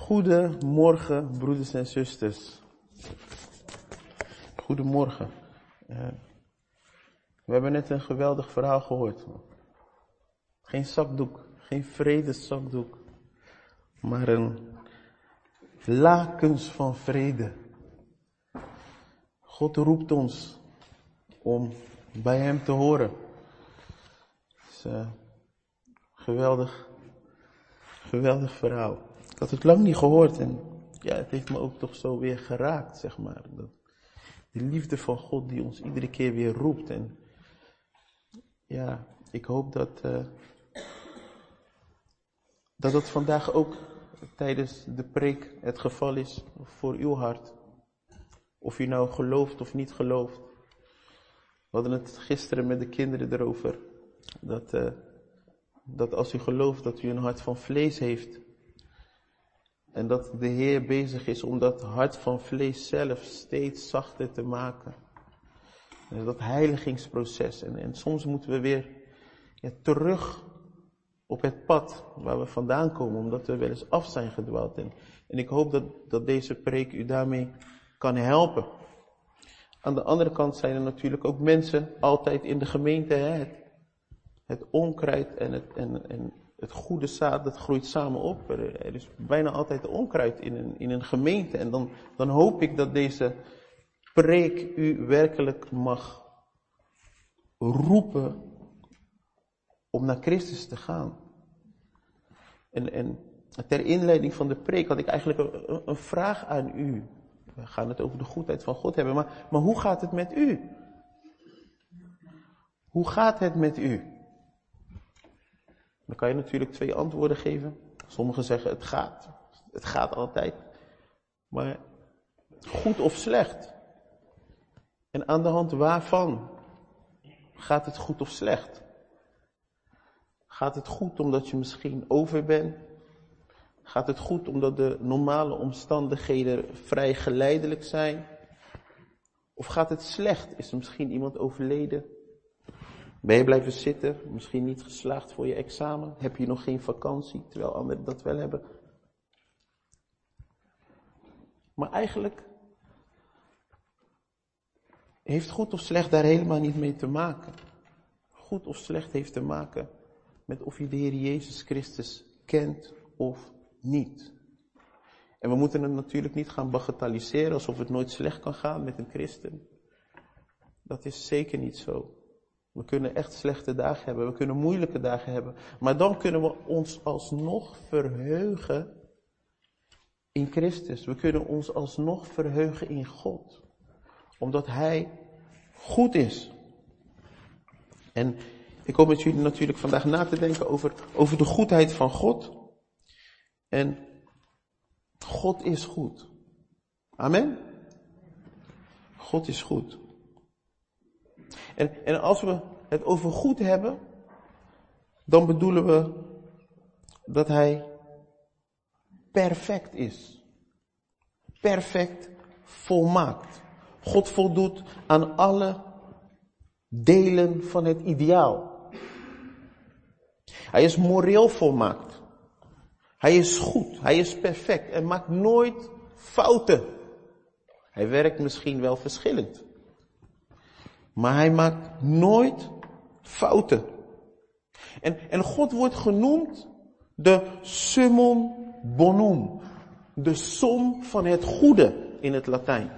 Goedemorgen, broeders en zusters. Goedemorgen. We hebben net een geweldig verhaal gehoord. Geen zakdoek, geen vredeszakdoek, maar een lakens van vrede. God roept ons om bij hem te horen. Het is een geweldig verhaal. Ik had het lang niet gehoord en ja, het heeft me ook toch zo weer geraakt, zeg maar. De liefde van God die ons iedere keer weer roept. En ja, ik hoop dat vandaag ook tijdens de preek het geval is voor uw hart. Of u nou gelooft of niet gelooft. We hadden het gisteren met de kinderen erover. Dat als u gelooft dat u een hart van vlees heeft. En dat de Heer bezig is om dat hart van vlees zelf steeds zachter te maken. En dat heiligingsproces. En soms moeten we weer terug op het pad waar we vandaan komen. Omdat we wel eens af zijn gedwaald. En ik hoop dat deze preek u daarmee kan helpen. Aan de andere kant zijn er natuurlijk ook mensen altijd in de gemeente. Het onkruid en het goede zaad, dat groeit samen op. Er is bijna altijd onkruid in een gemeente. En dan hoop ik dat deze preek u werkelijk mag roepen om naar Christus te gaan. En ter inleiding van de preek had ik eigenlijk een vraag aan u. We gaan het over de goedheid van God hebben. Maar hoe gaat het met u? Hoe gaat het met u? Dan kan je natuurlijk 2 antwoorden geven. Sommigen zeggen het gaat. Het gaat altijd. Maar goed of slecht? En aan de hand waarvan gaat het goed of slecht? Gaat het goed omdat je misschien over bent? Gaat het goed omdat de normale omstandigheden vrij geleidelijk zijn? Of gaat het slecht? Is er misschien iemand overleden? Ben je blijven zitten? Misschien niet geslaagd voor je examen? Heb je nog geen vakantie, terwijl anderen dat wel hebben? Maar eigenlijk heeft goed of slecht daar helemaal niet mee te maken. Goed of slecht heeft te maken met of je de Heer Jezus Christus kent of niet. En we moeten het natuurlijk niet gaan bagatelliseren alsof het nooit slecht kan gaan met een christen. Dat is zeker niet zo. We kunnen echt slechte dagen hebben, we kunnen moeilijke dagen hebben. Maar dan kunnen we ons alsnog verheugen in Christus. We kunnen ons alsnog verheugen in God. Omdat Hij goed is. En ik hoop met jullie natuurlijk vandaag na te denken over de goedheid van God. En God is goed. Amen? God is goed. En als we het over goed hebben, dan bedoelen we dat Hij perfect is. Perfect volmaakt. God voldoet aan alle delen van het ideaal. Hij is moreel volmaakt. Hij is goed. Hij is perfect en maakt nooit fouten. Hij werkt misschien wel verschillend. Maar hij maakt nooit fouten. En God wordt genoemd de summum bonum. De som van het goede in het Latijn.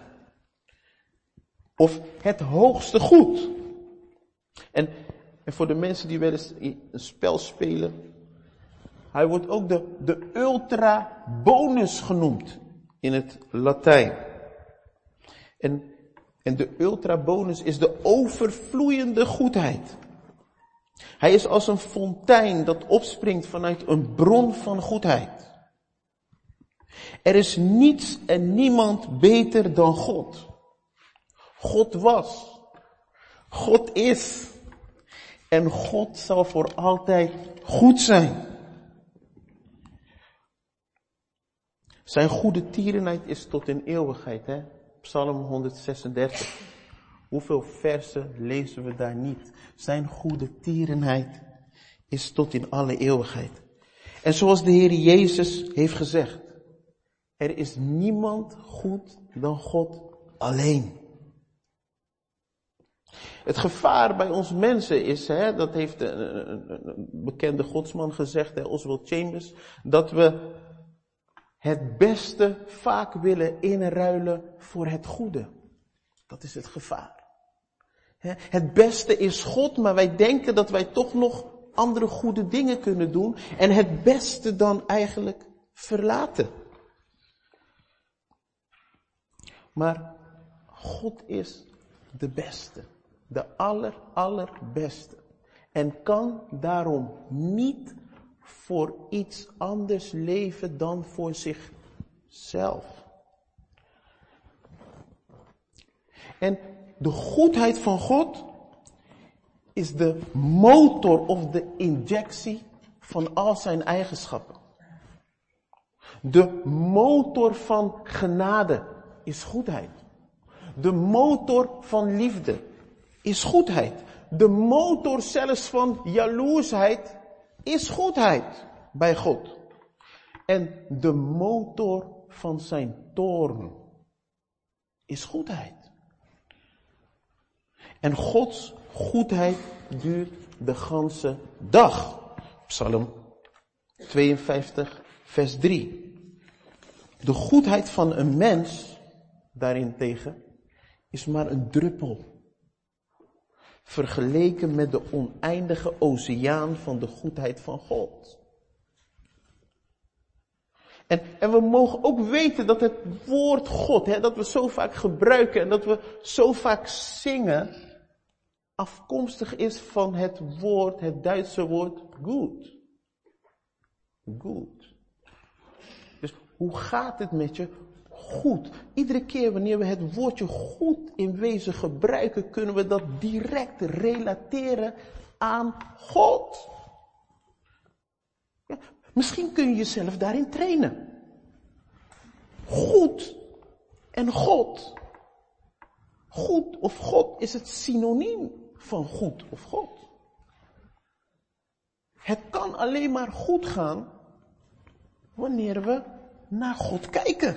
Of het hoogste goed. En voor de mensen die wel eens een spel spelen. Hij wordt ook de ultra bonus genoemd in het Latijn. En de ultra bonus is de overvloeiende goedheid. Hij is als een fontein dat opspringt vanuit een bron van goedheid. Er is niets en niemand beter dan God. God was. God is. En God zal voor altijd goed zijn. Zijn goede tierenheid is tot in eeuwigheid, hè? Psalm 136. Hoeveel versen lezen we daar niet? Zijn goede tierenheid is tot in alle eeuwigheid. En zoals de Heer Jezus heeft gezegd. Er is niemand goed dan God alleen. Het gevaar bij ons mensen is, dat heeft een bekende godsman gezegd, Oswald Chambers, dat we het beste vaak willen inruilen voor het goede. Dat is het gevaar. Het beste is God, maar wij denken dat wij toch nog andere goede dingen kunnen doen en het beste dan eigenlijk verlaten. Maar God is de beste, de allerbeste en kan daarom niet voor iets anders leven dan voor zichzelf. En de goedheid van God is de motor of de injectie van al zijn eigenschappen. De motor van genade is goedheid. De motor van liefde is goedheid. De motor zelfs van jaloersheid is goedheid bij God. En de motor van zijn toorn is goedheid. En Gods goedheid duurt de ganse dag. Psalm 52, vers 3. De goedheid van een mens, daarentegen, is maar een druppel. Vergeleken met de oneindige oceaan van de goedheid van God. En we mogen ook weten dat het woord God, dat we zo vaak gebruiken en dat we zo vaak zingen, afkomstig is van het woord, het Duitse woord good. Good. Dus hoe gaat het met je? Goed. Iedere keer wanneer we het woordje goed in wezen gebruiken, kunnen we dat direct relateren aan God. Ja, misschien kun je jezelf daarin trainen. Goed en God. Goed of God is het synoniem van goed of God. Het kan alleen maar goed gaan wanneer we naar God kijken.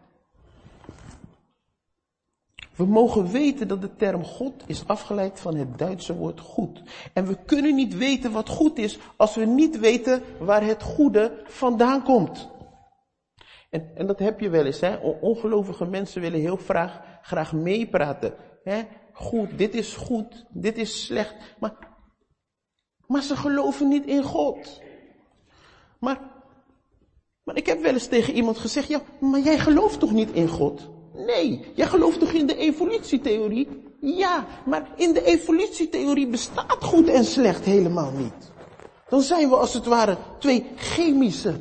We mogen weten dat de term God is afgeleid van het Duitse woord goed. En we kunnen niet weten wat goed is als we niet weten waar het goede vandaan komt. En dat heb je wel eens, ongelovige mensen willen heel graag meepraten. Goed, dit is slecht. Maar ze geloven niet in God. Maar ik heb wel eens tegen iemand gezegd, ja, maar jij gelooft toch niet in God? Nee, jij gelooft toch in de evolutietheorie? Ja, maar in de evolutietheorie bestaat goed en slecht helemaal niet. Dan zijn we als het ware twee chemische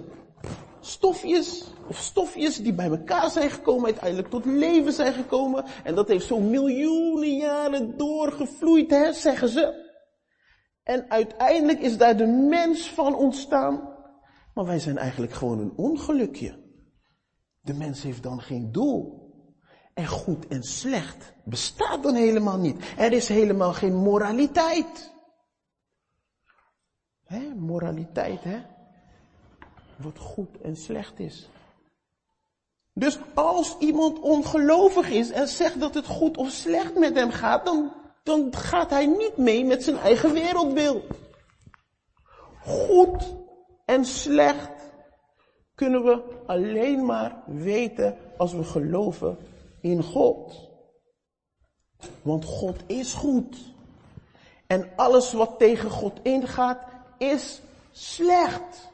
stofjes die bij elkaar zijn gekomen, uiteindelijk tot leven zijn gekomen. En dat heeft zo'n miljoenen jaren doorgevloeid, zeggen ze. En uiteindelijk is daar de mens van ontstaan. Maar wij zijn eigenlijk gewoon een ongelukje. De mens heeft dan geen doel. En goed en slecht bestaat dan helemaal niet. Er is helemaal geen moraliteit. Moraliteit, wat goed en slecht is. Dus als iemand ongelovig is en zegt dat het goed of slecht met hem gaat, dan gaat hij niet mee met zijn eigen wereldbeeld. Goed en slecht kunnen we alleen maar weten als we geloven in God. Want God is goed. En alles wat tegen God ingaat is slecht.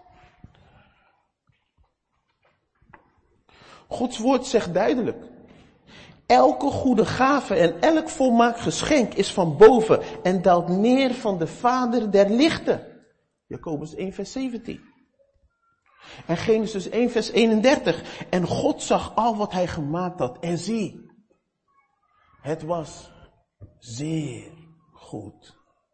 Gods woord zegt duidelijk. Elke goede gave en elk volmaakt geschenk is van boven en daalt neer van de Vader der lichten. Jacobus 1 vers 17. En Genesis 1 vers 31. En God zag al wat hij gemaakt had. En zie, het was zeer goed.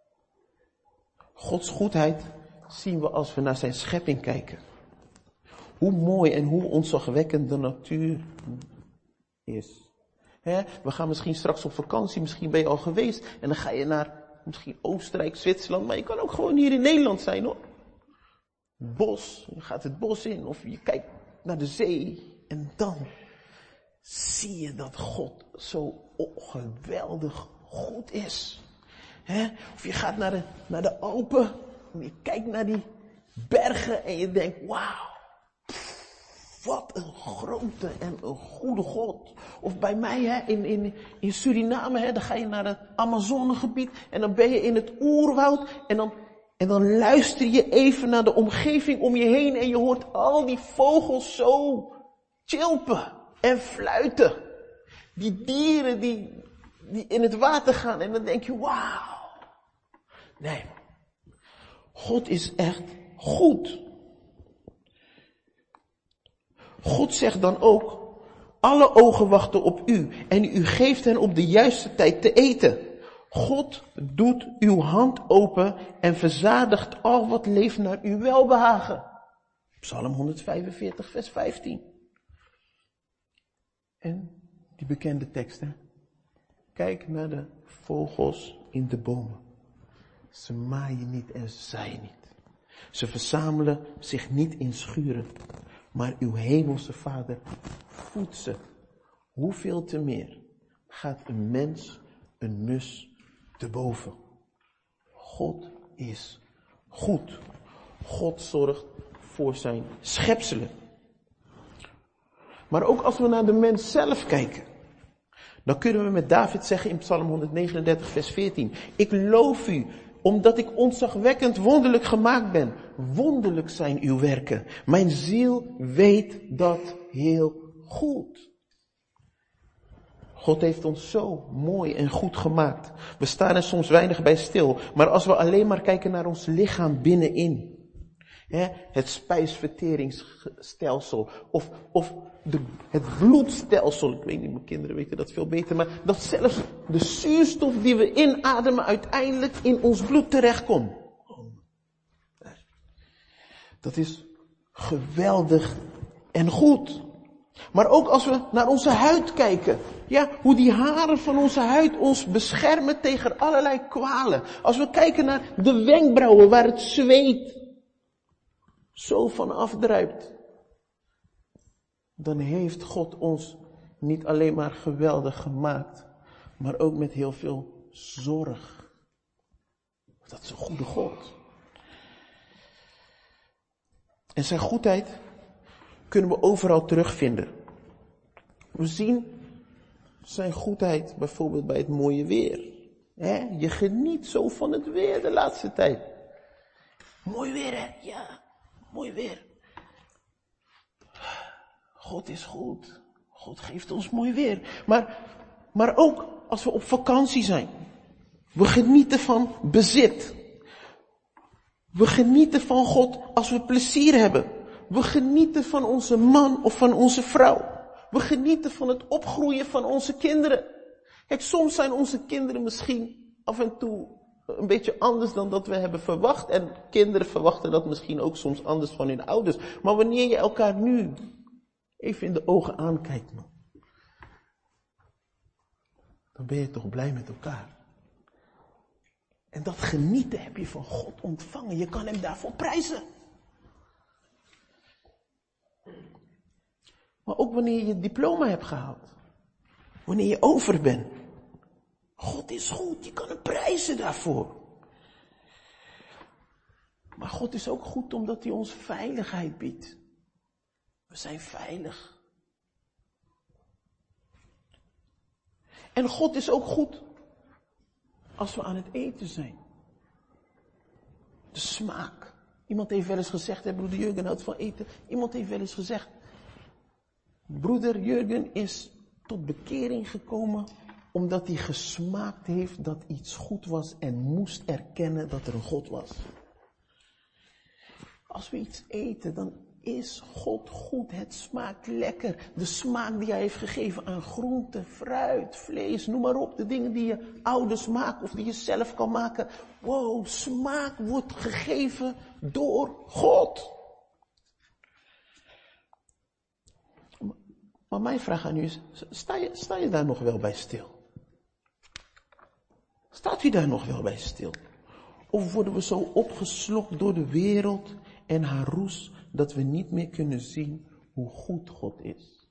Gods goedheid zien we als we naar zijn schepping kijken. Hoe mooi en hoe ontzagwekkend de natuur is. We gaan misschien straks op vakantie, misschien ben je al geweest. En dan ga je naar misschien Oostenrijk, Zwitserland. Maar je kan ook gewoon hier in Nederland zijn hoor. Bos, je gaat het bos in of je kijkt naar de zee. En dan zie je dat God zo geweldig goed is. Of je gaat naar de Alpen, en je kijkt naar die bergen en je denkt, wauw, wat een grote en een goede God. Of bij mij in Suriname, dan ga je naar het Amazonegebied en dan ben je in het oerwoud en dan luister je even naar de omgeving om je heen en je hoort al die vogels zo chilpen en fluiten. Die dieren die in het water gaan en dan denk je, wauw. Nee, God is echt goed. God zegt dan ook, alle ogen wachten op u en u geeft hen op de juiste tijd te eten. God doet uw hand open en verzadigt al wat leeft naar uw welbehagen. Psalm 145 vers 15. En die bekende teksten. Kijk naar de vogels in de bomen. Ze maaien niet en ze zaaien niet. Ze verzamelen zich niet in schuren. Maar uw hemelse Vader voedt ze. Hoeveel te meer gaat een mens, een mus, te boven. God is goed. God zorgt voor zijn schepselen. Maar ook als we naar de mens zelf kijken, dan kunnen we met David zeggen in Psalm 139 vers 14. Ik loof u, omdat ik ontzagwekkend wonderlijk gemaakt ben. Wonderlijk zijn uw werken. Mijn ziel weet dat heel goed. God heeft ons zo mooi en goed gemaakt. We staan er soms weinig bij stil. Maar als we alleen maar kijken naar ons lichaam binnenin. Het spijsverteringsstelsel. Of het bloedstelsel. Ik weet niet, mijn kinderen weten dat veel beter. Maar dat zelfs de zuurstof die we inademen uiteindelijk in ons bloed terechtkomt. Dat is geweldig en goed. Maar ook als we naar onze huid kijken. Ja, hoe die haren van onze huid ons beschermen tegen allerlei kwalen. Als we kijken naar de wenkbrauwen waar het zweet zo van afdruipt. Dan heeft God ons niet alleen maar geweldig gemaakt. Maar ook met heel veel zorg. Dat is een goede God. En zijn goedheid kunnen we overal terugvinden. We zien zijn goedheid bijvoorbeeld bij het mooie weer. Je geniet zo van het weer de laatste tijd. Mooi weer, hè? Ja, mooi weer. God is goed. God geeft ons mooi weer. Maar ook als we op vakantie zijn. We genieten van bezit. We genieten van God als we plezier hebben. We genieten van onze man of van onze vrouw. We genieten van het opgroeien van onze kinderen. Kijk, soms zijn onze kinderen misschien af en toe een beetje anders dan dat we hebben verwacht. En kinderen verwachten dat misschien ook soms anders van hun ouders. Maar wanneer je elkaar nu even in de ogen aankijkt, man, dan ben je toch blij met elkaar. En dat genieten heb je van God ontvangen. Je kan hem daarvoor prijzen. Maar ook wanneer je het diploma hebt gehaald. Wanneer je over bent. God is goed, je kan hem prijzen daarvoor. Maar God is ook goed omdat hij ons veiligheid biedt. We zijn veilig. En God is ook goed als we aan het eten zijn. De smaak. Iemand heeft wel eens gezegd, broeder Jurgen houdt van eten. Iemand heeft wel eens gezegd, broeder Jurgen is tot bekering gekomen omdat hij gesmaakt heeft dat iets goed was en moest erkennen dat er een God was. Als we iets eten, dan is God goed. Het smaakt lekker. De smaak die hij heeft gegeven aan groente, fruit, vlees, noem maar op. De dingen die je ouders maken of die je zelf kan maken. Wow, smaak wordt gegeven door God. Maar mijn vraag aan u is, sta je daar nog wel bij stil? Staat u daar nog wel bij stil? Of worden we zo opgeslokt door de wereld en haar roes, dat we niet meer kunnen zien hoe goed God is.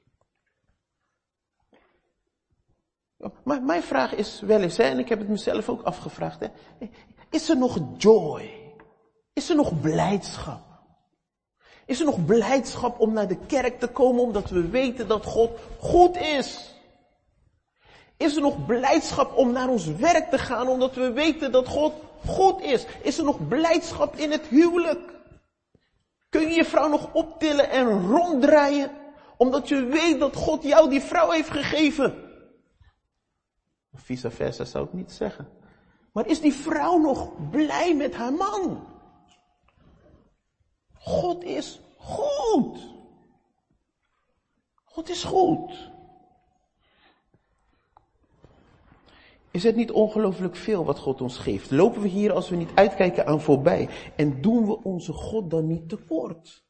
Maar mijn vraag is wel eens, en ik heb het mezelf ook afgevraagd, is er nog joy? Is er nog blijdschap? Is er nog blijdschap om naar de kerk te komen omdat we weten dat God goed is? Is er nog blijdschap om naar ons werk te gaan omdat we weten dat God goed is? Is er nog blijdschap in het huwelijk? Kun je je vrouw nog optillen en ronddraaien omdat je weet dat God jou die vrouw heeft gegeven? Vice versa zou ik niet zeggen. Maar is die vrouw nog blij met haar man? God is goed. God is goed. Is het niet ongelooflijk veel wat God ons geeft? Lopen we hier als we niet uitkijken aan voorbij? En doen we onze God dan niet tekort?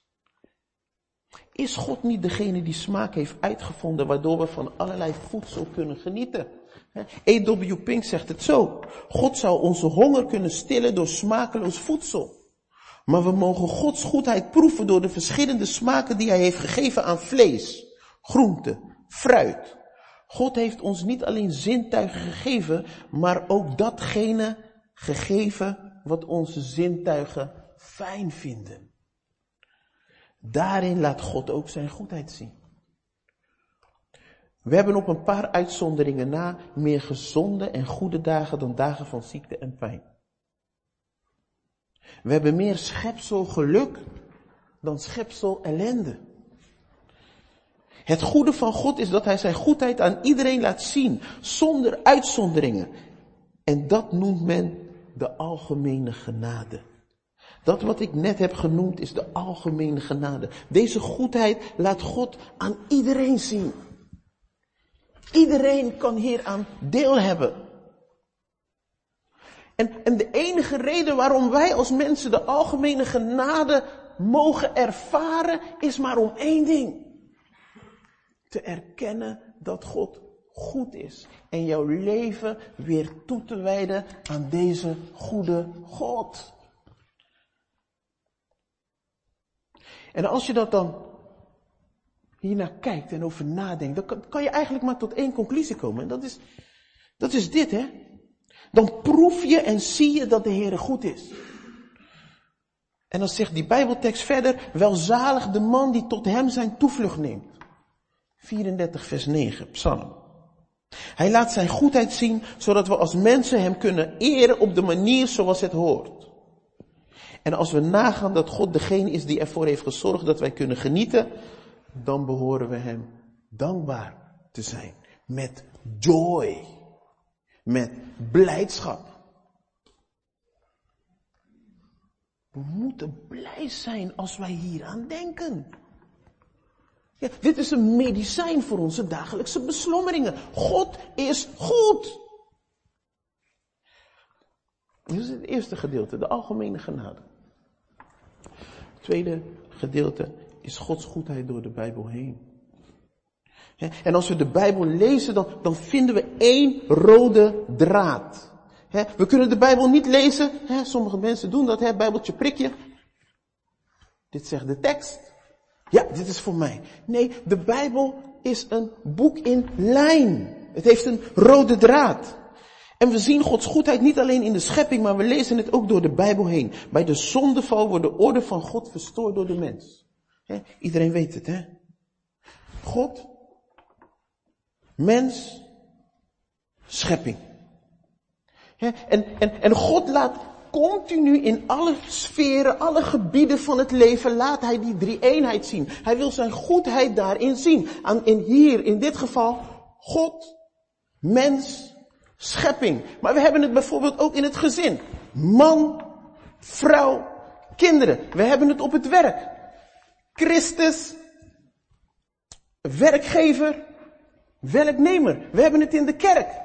Is God niet degene die smaak heeft uitgevonden waardoor we van allerlei voedsel kunnen genieten? A.W. Pink zegt het zo. God zou onze honger kunnen stillen door smakeloos voedsel. Maar we mogen Gods goedheid proeven door de verschillende smaken die Hij heeft gegeven aan vlees, groente, fruit. God heeft ons niet alleen zintuigen gegeven, maar ook datgene gegeven wat onze zintuigen fijn vinden. Daarin laat God ook zijn goedheid zien. We hebben op een paar uitzonderingen na meer gezonde en goede dagen dan dagen van ziekte en pijn. We hebben meer schepsel geluk dan schepsel ellende. Het goede van God is dat Hij zijn goedheid aan iedereen laat zien, zonder uitzonderingen. En dat noemt men de algemene genade. Dat wat ik net heb genoemd is de algemene genade. Deze goedheid laat God aan iedereen zien. Iedereen kan hieraan deel hebben. En de enige reden waarom wij als mensen de algemene genade mogen ervaren, is maar om één ding. Te erkennen dat God goed is. En jouw leven weer toe te wijden aan deze goede God. En als je dat dan hiernaar kijkt en over nadenkt, dan kan je eigenlijk maar tot één conclusie komen. En dat is dit, hè. Dan proef je en zie je dat de Heere goed is. En dan zegt die Bijbeltekst verder, welzalig de man die tot hem zijn toevlucht neemt. 34 vers 9, Psalm. Hij laat zijn goedheid zien, zodat we als mensen hem kunnen eren op de manier zoals het hoort. En als we nagaan dat God degene is die ervoor heeft gezorgd dat wij kunnen genieten, dan behoren we hem dankbaar te zijn. Met joy. Met blijdschap. We moeten blij zijn als wij hier aan denken. Ja, dit is een medicijn voor onze dagelijkse beslommeringen. God is goed. Dit is het eerste gedeelte, de algemene genade. Het tweede gedeelte is Gods goedheid door de Bijbel heen. En als we de Bijbel lezen, dan vinden we één rode draad. We kunnen de Bijbel niet lezen. Sommige mensen doen dat, Bijbeltje prikje. Dit zegt de tekst. Ja, dit is voor mij. Nee, de Bijbel is een boek in lijn. Het heeft een rode draad. En we zien Gods goedheid niet alleen in de schepping, maar we lezen het ook door de Bijbel heen. Bij de zondeval wordt de orde van God verstoord door de mens. Iedereen weet het, hè? God, mens, schepping. En God laat continu in alle sferen, alle gebieden van het leven, laat Hij die drie-eenheid zien. Hij wil zijn goedheid daarin zien. In dit geval, God, mens, schepping. Maar we hebben het bijvoorbeeld ook in het gezin. Man, vrouw, kinderen. We hebben het op het werk. Christus, werkgever, werknemer. We hebben het in de kerk.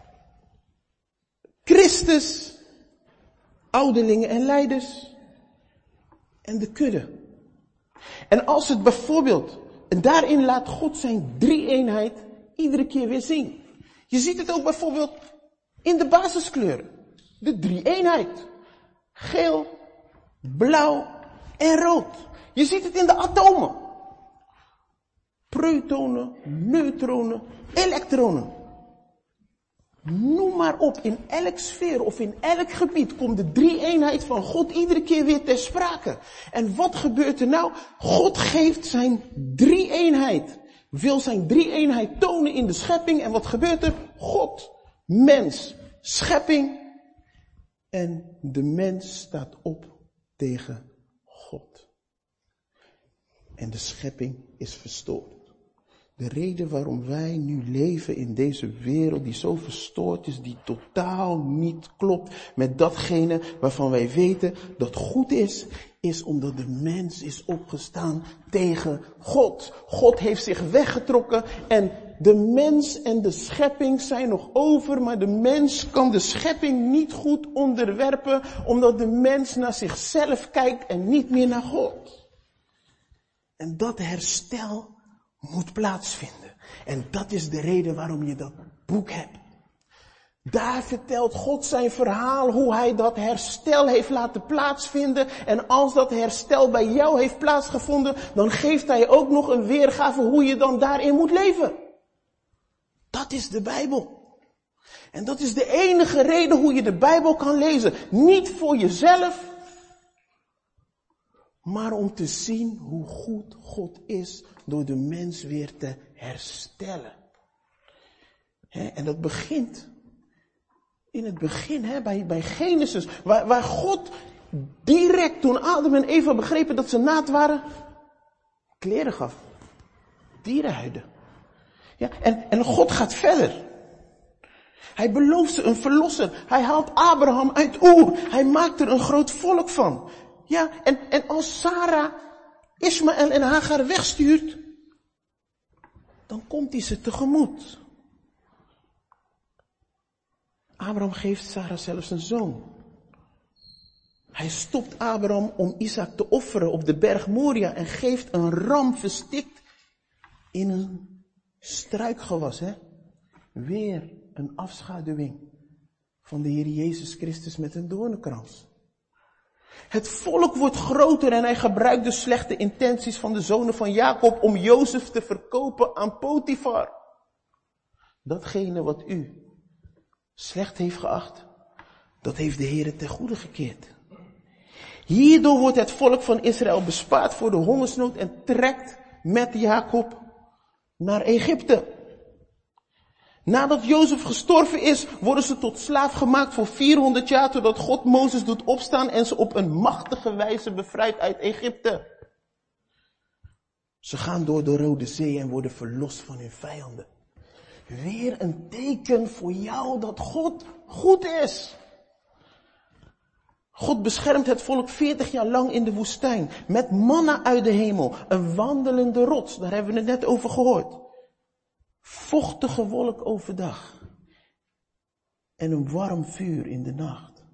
Christus, ouderlingen en leiders. En de kudde. En als het bijvoorbeeld, en daarin laat God zijn drie-eenheid iedere keer weer zien. Je ziet het ook bijvoorbeeld in de basiskleuren. De drie-eenheid. Geel, blauw en rood. Je ziet het in de atomen. protonen, neutronen, elektronen. Noem maar op, in elk sfeer of in elk gebied komt de drie-eenheid van God iedere keer weer ter sprake. En wat gebeurt er nou? God geeft zijn drie-eenheid. Wil zijn drie-eenheid tonen in de schepping. En wat gebeurt er? God, mens, schepping. En de mens staat op tegen God. En de schepping is verstoord. De reden waarom wij nu leven in deze wereld die zo verstoord is, die totaal niet klopt met datgene waarvan wij weten dat goed is omdat de mens is opgestaan tegen God. God heeft zich weggetrokken en de mens en de schepping zijn nog over, maar de mens kan de schepping niet goed onderwerpen, omdat de mens naar zichzelf kijkt en niet meer naar God. En dat herstel moet plaatsvinden. En dat is de reden waarom je dat boek hebt. Daar vertelt God zijn verhaal, hoe hij dat herstel heeft laten plaatsvinden. En als dat herstel bij jou heeft plaatsgevonden, dan geeft hij ook nog een weergave hoe je dan daarin moet leven. Dat is de Bijbel. En dat is de enige reden hoe je de Bijbel kan lezen. Niet voor jezelf, maar om te zien hoe goed God is door de mens weer te herstellen. En dat begint in het begin, bij Genesis, waar God direct toen Adam en Eva begrepen dat ze naakt waren, kleren gaf. Dierenhuiden. Ja, en God gaat verder. Hij belooft ze een verlosser. Hij haalt Abraham uit Oer. Hij maakt er een groot volk van. Ja, en als Sarah Ismaël en Hagar wegstuurt, dan komt hij ze tegemoet. Abraham geeft Sarah zelfs een zoon. Hij stopt Abraham om Isaac te offeren op de berg Moria en geeft een ram verstikt in een struikgewas. Weer een afschaduwing van de Heer Jezus Christus met een doornenkrans. Het volk wordt groter en hij gebruikt de slechte intenties van de zonen van Jacob om Jozef te verkopen aan Potifar. Datgene wat u slecht heeft geacht, dat heeft de Heer ten goede gekeerd. Hierdoor wordt het volk van Israël bespaard voor de hongersnood en trekt met Jacob naar Egypte. Nadat Jozef gestorven is, worden ze tot slaaf gemaakt voor 400 jaar, totdat God Mozes doet opstaan en ze op een machtige wijze bevrijdt uit Egypte. Ze gaan door de Rode Zee en worden verlost van hun vijanden. Weer een teken voor jou dat God goed is. God beschermt het volk 40 jaar lang in de woestijn, met manna uit de hemel, een wandelende rots, daar hebben we het net over gehoord. Vochtige wolk overdag en een warm vuur in de nacht.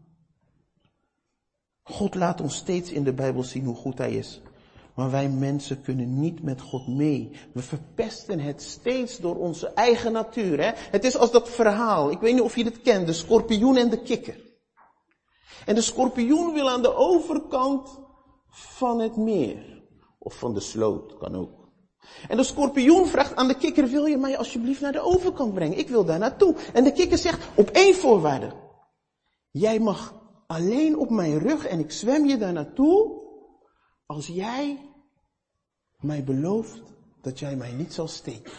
God laat ons steeds in de Bijbel zien hoe goed hij is. Maar wij mensen kunnen niet met God mee. We verpesten het steeds door onze eigen natuur. Het is als dat verhaal, ik weet niet of je het kent, de schorpioen en de kikker. En de schorpioen wil aan de overkant van het meer. Of van de sloot, kan ook. En de schorpioen vraagt aan de kikker, wil je mij alsjeblieft naar de overkant brengen? Ik wil daar naartoe. En de kikker zegt, op 1 voorwaarde. Jij mag alleen op mijn rug en ik zwem je daar naartoe, als jij mij belooft dat jij mij niet zal steken.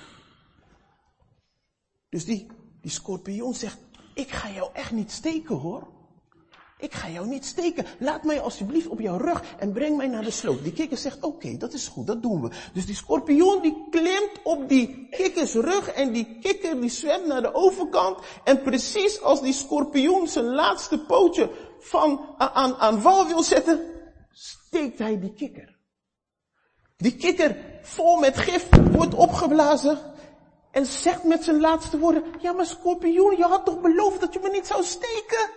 Dus die schorpioen zegt, ik ga jou echt niet steken hoor. Ik ga jou niet steken. Laat mij alsjeblieft op jouw rug en breng mij naar de sloot. Die kikker zegt, oké, dat is goed, dat doen we. Dus die schorpioen die klimt op die kikkers rug en die kikker die zwemt naar de overkant. En precies als die schorpioen zijn laatste pootje aan wal wil zetten, steekt hij die kikker. Die kikker vol met gif wordt opgeblazen en zegt met zijn laatste woorden, ja maar schorpioen, je had toch beloofd dat je me niet zou steken?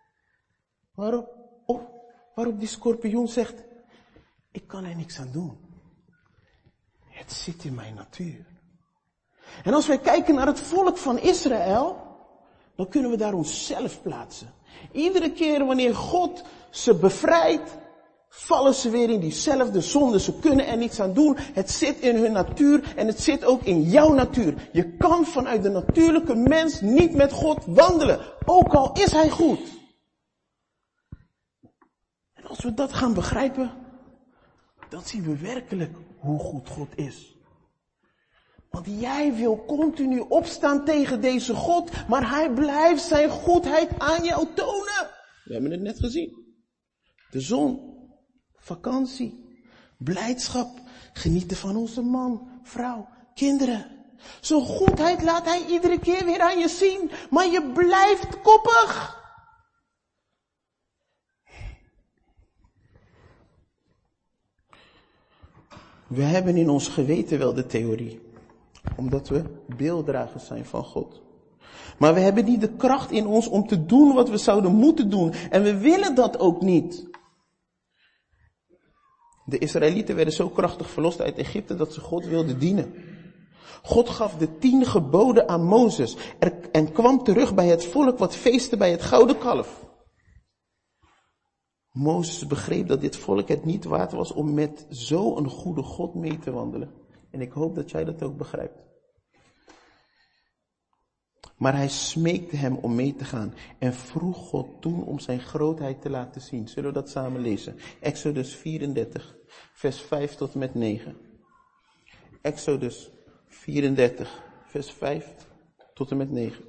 Waarop die schorpioen zegt, ik kan er niks aan doen. Het zit in mijn natuur. En als wij kijken naar het volk van Israël, dan kunnen we daar onszelf plaatsen. Iedere keer wanneer God ze bevrijdt, vallen ze weer in diezelfde zonde. Ze kunnen er niets aan doen. Het zit in hun natuur en het zit ook in jouw natuur. Je kan vanuit de natuurlijke mens niet met God wandelen. Ook al is hij goed. En als we dat gaan begrijpen, dan zien we werkelijk hoe goed God is. Want jij wil continu opstaan tegen deze God, maar hij blijft zijn goedheid aan jou tonen. We hebben het net gezien. De zon. Vakantie, blijdschap, genieten van onze man, vrouw, kinderen. Zijn goedheid laat hij iedere keer weer aan je zien, maar je blijft koppig. We hebben in ons geweten wel de theorie, omdat we beelddragers zijn van God. Maar we hebben niet de kracht in ons om te doen wat we zouden moeten doen en we willen dat ook niet. De Israëlieten werden zo krachtig verlost uit Egypte dat ze God wilden dienen. God gaf de 10 geboden aan Mozes en kwam terug bij het volk wat feestte bij het gouden kalf. Mozes begreep dat dit volk het niet waard was om met zo'n goede God mee te wandelen. En ik hoop dat jij dat ook begrijpt. Maar hij smeekte hem om mee te gaan en vroeg God toen om zijn grootheid te laten zien. Zullen we dat samen lezen? Exodus 34, vers 5 tot en met 9. Exodus 34, vers 5 tot en met 9.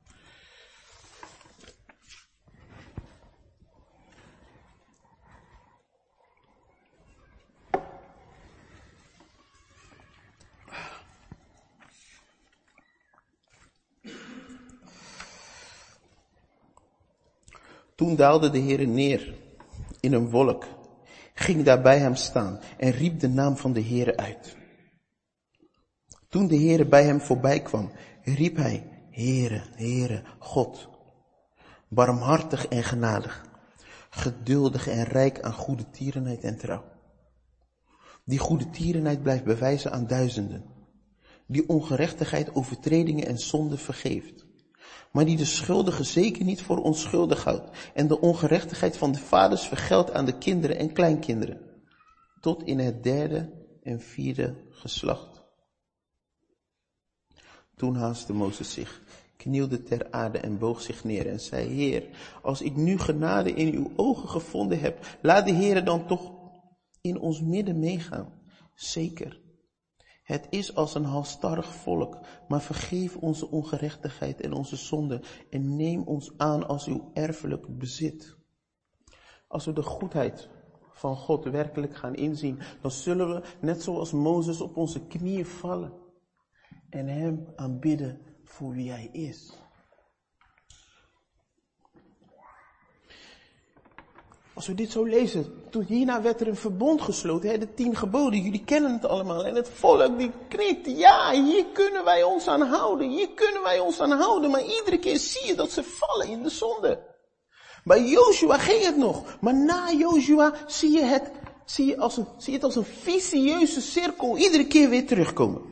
Toen daalde de Heere neer in een wolk, ging daar bij hem staan en riep de naam van de Heere uit. Toen de Heere bij hem voorbij kwam, riep hij, Heere, Heere, God, barmhartig en genadig, geduldig en rijk aan goede tierenheid en trouw. Die goede tierenheid blijft bewijzen aan duizenden, die ongerechtigheid, overtredingen en zonden vergeeft. Maar die de schuldige zeker niet voor onschuldig houdt en de ongerechtigheid van de vaders vergeldt aan de kinderen en kleinkinderen, tot in het 3e en 4e geslacht. Toen haastte Mozes zich, knielde ter aarde en boog zich neer en zei, Heer, als ik nu genade in uw ogen gevonden heb, laat de Heere dan toch in ons midden meegaan. Zeker. Het is als een halsstarrig volk, maar vergeef onze ongerechtigheid en onze zonde en neem ons aan als uw erfelijk bezit. Als we de goedheid van God werkelijk gaan inzien, dan zullen we, net zoals Mozes, op onze knieën vallen en hem aanbidden voor wie hij is. Als we dit zo lezen, toen hierna werd er een verbond gesloten, de 10 geboden, jullie kennen het allemaal. En het volk die knikt, ja, hier kunnen wij ons aan houden, hier kunnen wij ons aan houden. Maar iedere keer zie je dat ze vallen in de zonde. Bij Joshua ging het nog, maar na Joshua zie je het als een vicieuze cirkel iedere keer weer terugkomen.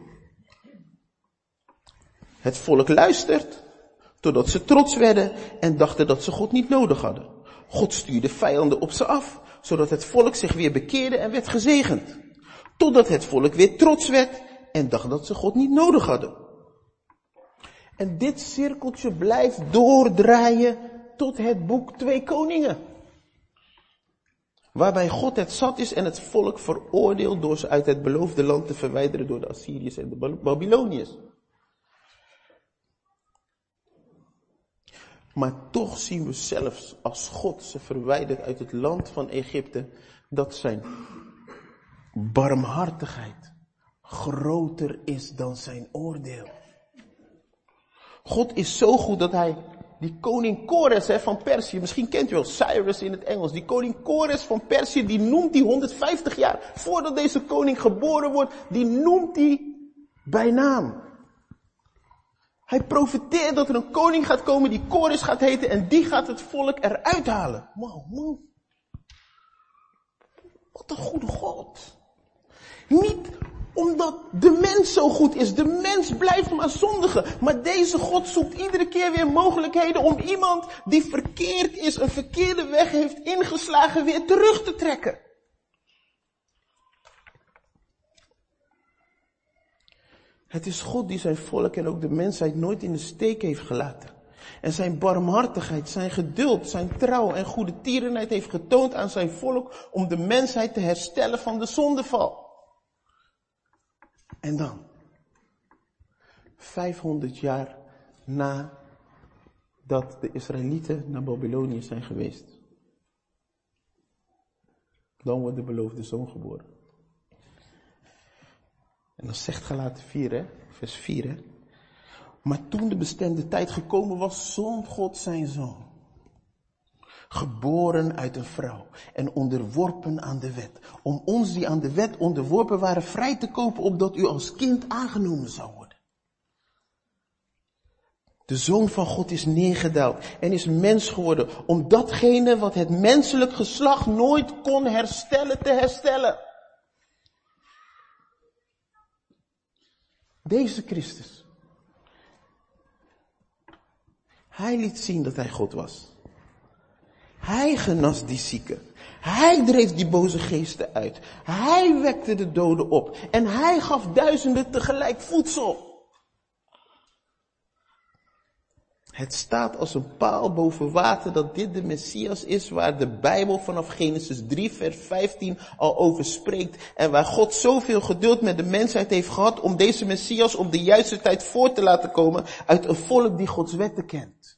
Het volk luistert, totdat ze trots werden en dachten dat ze God niet nodig hadden. God stuurde vijanden op ze af, zodat het volk zich weer bekeerde en werd gezegend. Totdat het volk weer trots werd en dacht dat ze God niet nodig hadden. En dit cirkeltje blijft doordraaien tot het boek 2 Koningen. Waarbij God het zat is en het volk veroordeelt door ze uit het beloofde land te verwijderen door de Assyriërs en de Babyloniërs. Maar toch zien we zelfs als God ze verwijdert uit het land van Egypte, dat zijn barmhartigheid groter is dan zijn oordeel. God is zo goed dat hij die koning Kores van Perzië, misschien kent u wel Cyrus in het Engels, die koning Kores van Perzië, die noemt die 150 jaar voordat deze koning geboren wordt, die noemt die bij naam. Hij profeteert dat er een koning gaat komen die Kores gaat heten en die gaat het volk eruit halen. Wow. Wat een goede God. Niet omdat de mens zo goed is. De mens blijft maar zondigen. Maar deze God zoekt iedere keer weer mogelijkheden om iemand die verkeerd is, een verkeerde weg heeft ingeslagen, weer terug te trekken. Het is God die zijn volk en ook de mensheid nooit in de steek heeft gelaten. En zijn barmhartigheid, zijn geduld, zijn trouw en goede tierenheid heeft getoond aan zijn volk om de mensheid te herstellen van de zondeval. En dan, 500 jaar nadat de Israëlieten naar Babylonië zijn geweest, dan wordt de beloofde zoon geboren. En dan zegt Galaten 4, vers 4. Maar toen de bestemde tijd gekomen was, zond God zijn zoon. Geboren uit een vrouw en onderworpen aan de wet. Om ons die aan de wet onderworpen waren vrij te kopen, opdat u als kind aangenomen zou worden. De Zoon van God is neergedaald en is mens geworden om datgene wat het menselijk geslacht nooit kon herstellen te herstellen. Deze Christus. Hij liet zien dat hij God was. Hij genas die zieken. Hij dreef die boze geesten uit. Hij wekte de doden op. En hij gaf duizenden tegelijk voedsel. Het staat als een paal boven water dat dit de Messias is waar de Bijbel vanaf Genesis 3 vers 15 al over spreekt. En waar God zoveel geduld met de mensheid heeft gehad om deze Messias op de juiste tijd voor te laten komen uit een volk die Gods wetten kent.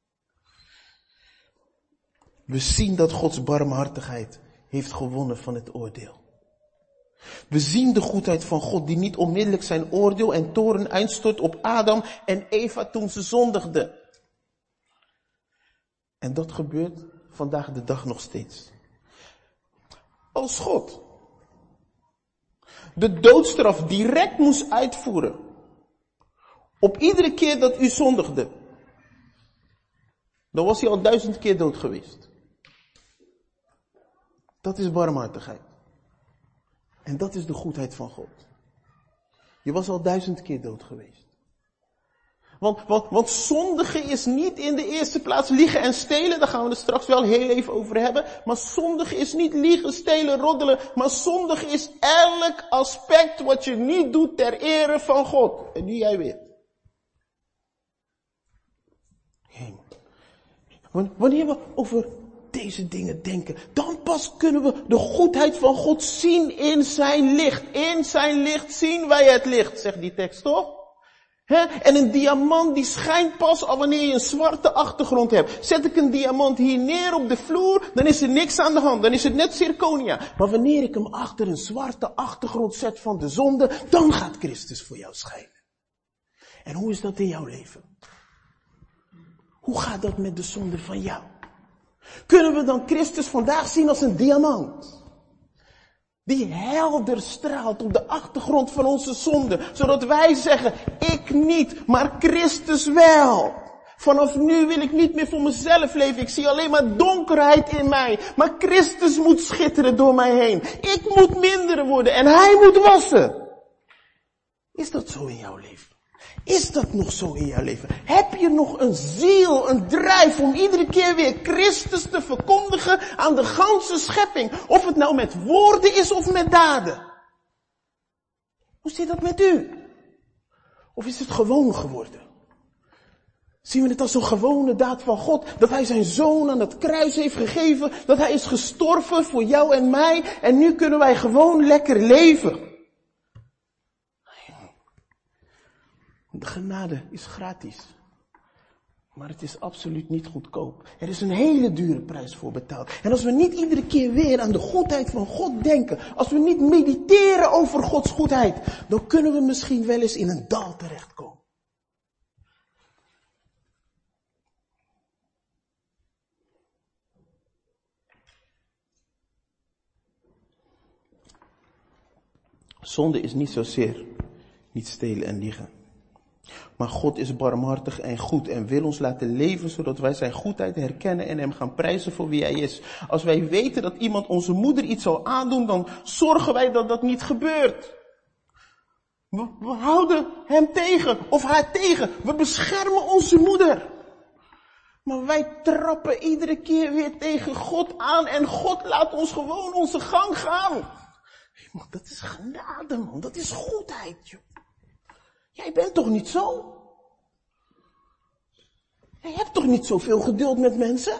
We zien dat Gods barmhartigheid heeft gewonnen van het oordeel. We zien de goedheid van God die niet onmiddellijk zijn oordeel en toorn uitstort op Adam en Eva toen ze zondigden. En dat gebeurt vandaag de dag nog steeds. Als God de doodstraf direct moest uitvoeren op iedere keer dat u zondigde, dan was hij al 1000 keer dood geweest. Dat is barmhartigheid. En dat is de goedheid van God. Je was al 1000 keer dood geweest. Want zondigen is niet in de eerste plaats liegen en stelen. Daar gaan we het straks wel heel even over hebben. Maar zondigen is niet liegen, stelen, roddelen. Maar zondigen is elk aspect wat je niet doet ter ere van God. En die jij weet. Wanneer we over deze dingen denken, dan pas kunnen we de goedheid van God zien in zijn licht. In zijn licht zien wij het licht, zegt die tekst toch? En een diamant die schijnt pas al wanneer je een zwarte achtergrond hebt. Zet ik een diamant hier neer op de vloer, dan is er niks aan de hand. Dan is het net zirconia. Maar wanneer ik hem achter een zwarte achtergrond zet van de zonde, dan gaat Christus voor jou schijnen. En hoe is dat in jouw leven? Hoe gaat dat met de zonde van jou? Kunnen we dan Christus vandaag zien als een diamant? Die helder straalt op de achtergrond van onze zonde. Zodat wij zeggen, ik niet, maar Christus wel. Vanaf nu wil ik niet meer voor mezelf leven. Ik zie alleen maar donkerheid in mij. Maar Christus moet schitteren door mij heen. Ik moet minder worden en hij moet wassen. Is dat zo in jouw leven? Is dat nog zo in jouw leven? Heb je nog een ziel, een drijf om iedere keer weer Christus te verkondigen aan de ganse schepping? Of het nou met woorden is of met daden. Hoe zit dat met u? Of is het gewoon geworden? Zien we het als een gewone daad van God? Dat hij zijn zoon aan het kruis heeft gegeven. Dat hij is gestorven voor jou en mij. En nu kunnen wij gewoon lekker leven. De genade is gratis. Maar het is absoluut niet goedkoop. Er is een hele dure prijs voor betaald. En als we niet iedere keer weer aan de goedheid van God denken. Als we niet mediteren over Gods goedheid. Dan kunnen we misschien wel eens in een dal terechtkomen. Zonde is niet zozeer niet stelen en liegen. Maar God is barmhartig en goed en wil ons laten leven zodat wij zijn goedheid herkennen en hem gaan prijzen voor wie hij is. Als wij weten dat iemand onze moeder iets zal aandoen, dan zorgen wij dat dat niet gebeurt. We houden hem tegen of haar tegen. We beschermen onze moeder. Maar wij trappen iedere keer weer tegen God aan en God laat ons gewoon onze gang gaan. Man, dat is genade, man. Dat is goedheid, joh. Jij bent toch niet zo? Jij hebt toch niet zoveel geduld met mensen?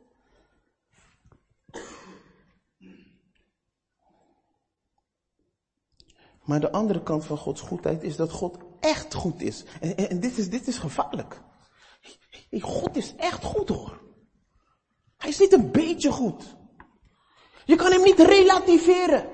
Maar de andere kant van Gods goedheid is dat God echt goed is. En dit is gevaarlijk. God is echt goed hoor. Hij is niet een beetje goed. Je kan hem niet relativeren.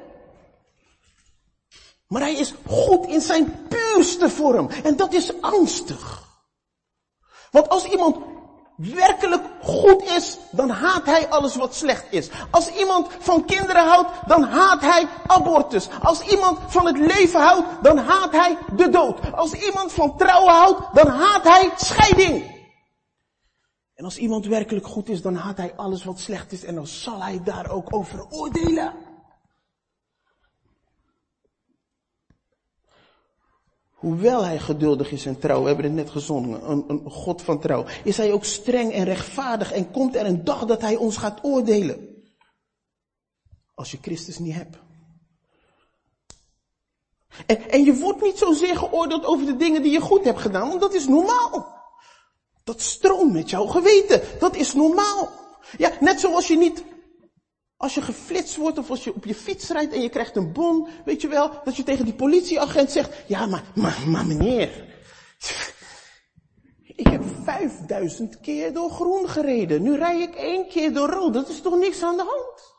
Maar hij is goed in zijn puurste vorm. En dat is angstig. Want als iemand werkelijk goed is, dan haat hij alles wat slecht is. Als iemand van kinderen houdt, dan haat hij abortus. Als iemand van het leven houdt, dan haat hij de dood. Als iemand van trouwen houdt, dan haat hij scheiding. En als iemand werkelijk goed is, dan haat hij alles wat slecht is en dan zal hij daar ook over oordelen. Hoewel hij geduldig is en trouw, we hebben het net gezongen, een God van trouw, is hij ook streng en rechtvaardig en komt er een dag dat hij ons gaat oordelen. Als je Christus niet hebt. En je wordt niet zozeer geoordeeld over de dingen die je goed hebt gedaan, want dat is normaal. Dat stroomt met jouw geweten, dat is normaal. Ja, net zoals je niet, als je geflitst wordt of als je op je fiets rijdt en je krijgt een bon, weet je wel, dat je tegen die politieagent zegt, ja maar meneer, ik heb 5000 keer door groen gereden, nu rij ik 1 keer door rood, dat is toch niks aan de hand?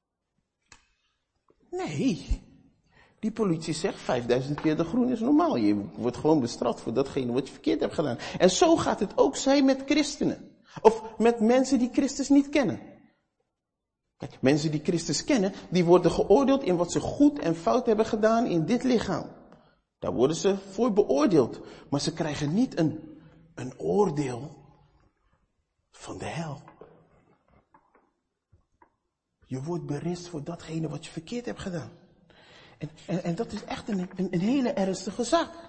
Nee, die politie zegt 5000 keer door groen is normaal, je wordt gewoon bestraft voor datgene wat je verkeerd hebt gedaan. En zo gaat het ook zijn met christenen, of met mensen die Christus niet kennen. Kijk, mensen die Christus kennen, die worden geoordeeld in wat ze goed en fout hebben gedaan in dit lichaam. Daar worden ze voor beoordeeld. Maar ze krijgen niet een oordeel van de hel. Je wordt berispt voor datgene wat je verkeerd hebt gedaan. En dat is echt een hele ernstige zaak.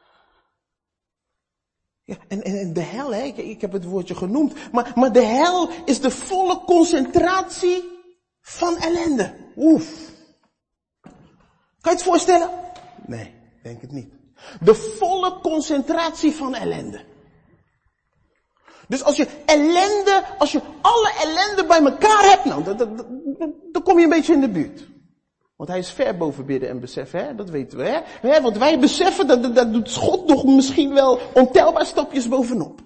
Ja, en de hel, hè, ik heb het woordje genoemd, maar de hel is de volle concentratie van ellende. Oef. Kan je het voorstellen? Nee, denk het niet. De volle concentratie van ellende. Dus als je alle ellende bij elkaar hebt, nou, dan kom je een beetje in de buurt. Want hij is ver boven bidden en beseffen, hè? Dat weten we. Hè? Want wij beseffen, dat doet God nog misschien wel ontelbaar stapjes bovenop.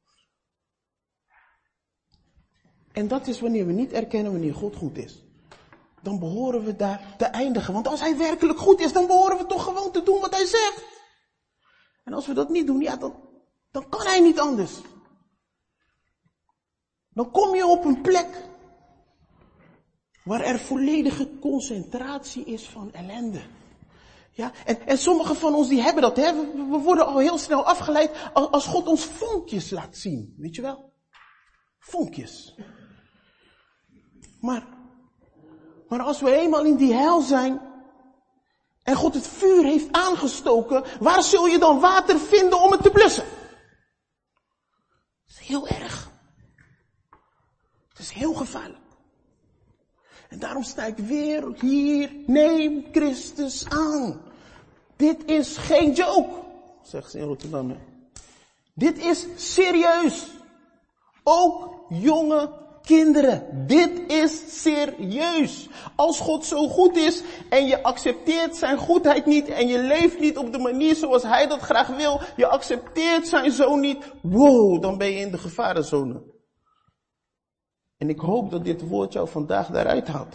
En dat is wanneer we niet erkennen wanneer God goed is. Dan behoren we daar te eindigen. Want als hij werkelijk goed is, dan behoren we toch gewoon te doen wat hij zegt. En als we dat niet doen, ja, dan kan hij niet anders. Dan kom je op een plek waar er volledige concentratie is van ellende. Ja, en sommigen van ons die hebben dat, hè. We worden al heel snel afgeleid als God ons vonkjes laat zien. Weet je wel? Vonkjes. Maar als we eenmaal in die hel zijn en God het vuur heeft aangestoken, waar zul je dan water vinden om het te blussen? Dat is heel erg. Het is heel gevaarlijk. En daarom sta ik weer hier, neem Christus aan. Dit is geen joke, zegt ze in Rotterdam. Dit is serieus. Ook jonge kinderen, dit is serieus. Als God zo goed is en je accepteert zijn goedheid niet en je leeft niet op de manier zoals hij dat graag wil, je accepteert zijn zoon niet, wow, dan ben je in de gevarenzone. En ik hoop dat dit woord jou vandaag daaruit haalt.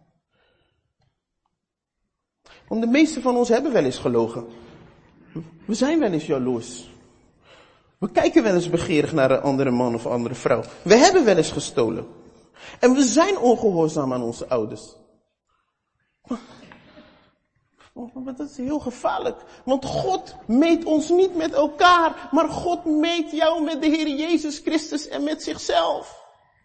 Want de meeste van ons hebben wel eens gelogen. We zijn wel eens jaloers. We kijken wel eens begeerig naar een andere man of andere vrouw. We hebben wel eens gestolen. En we zijn ongehoorzaam aan onze ouders. Maar dat is heel gevaarlijk. Want God meet ons niet met elkaar, maar God meet jou met de Heer Jezus Christus en met zichzelf.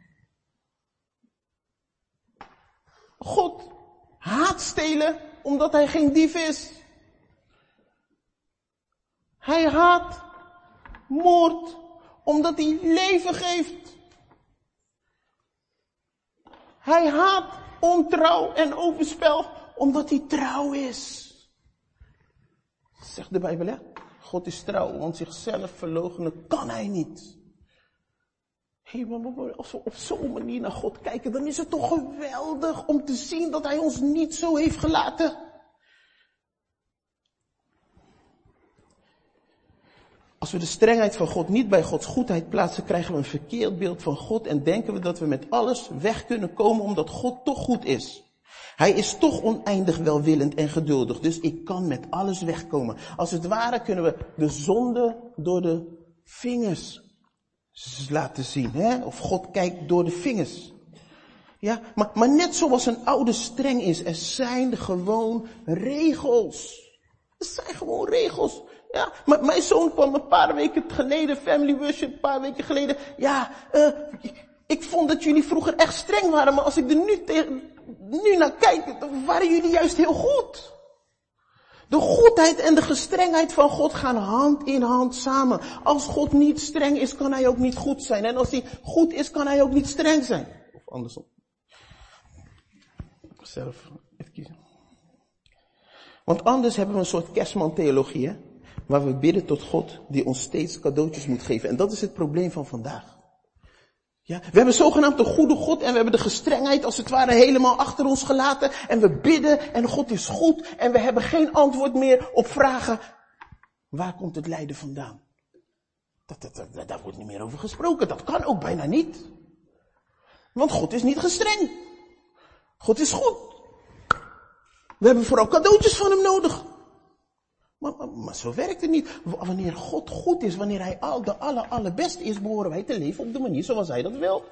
God haat stelen omdat hij geen dief is. Hij haat moord omdat hij leven geeft. Hij haat ontrouw en overspel omdat hij trouw is. Zegt de Bijbel, hè? God is trouw, want zichzelf verloochenen kan hij niet. Maar als we op zo'n manier naar God kijken, dan is het toch geweldig om te zien dat hij ons niet zo heeft gelaten. Als we de strengheid van God niet bij Gods goedheid plaatsen, krijgen we een verkeerd beeld van God en denken we dat we met alles weg kunnen komen omdat God toch goed is. Hij is toch oneindig welwillend en geduldig, dus ik kan met alles wegkomen. Als het ware kunnen we de zonde door de vingers laten zien, hè? Of God kijkt door de vingers. Ja, maar net zoals een oude streng is, er zijn gewoon regels. Er zijn gewoon regels. Ja, maar mijn zoon kwam een paar weken geleden, family worship, een paar weken geleden. Ja, ik vond dat jullie vroeger echt streng waren, maar als ik er nu naar kijk, dan waren jullie juist heel goed. De goedheid en de gestrengheid van God gaan hand in hand samen. Als God niet streng is, kan hij ook niet goed zijn. En als hij goed is, kan hij ook niet streng zijn. Of andersom. Zelf even kiezen. Want anders hebben we een soort kerstman-theologie, hè? Waar we bidden tot God die ons steeds cadeautjes moet geven. En dat is het probleem van vandaag. Ja, we hebben zogenaamd een goede God en we hebben de gestrengheid als het ware helemaal achter ons gelaten. En we bidden en God is goed en we hebben geen antwoord meer op vragen. Waar komt het lijden vandaan? Daar wordt niet meer over gesproken. Dat kan ook bijna niet. Want God is niet gestreng. God is goed. We hebben vooral cadeautjes van hem nodig. Maar zo werkt het niet. Wanneer God goed is, wanneer hij de allerbeste is, behoren wij te leven op de manier zoals hij dat wil.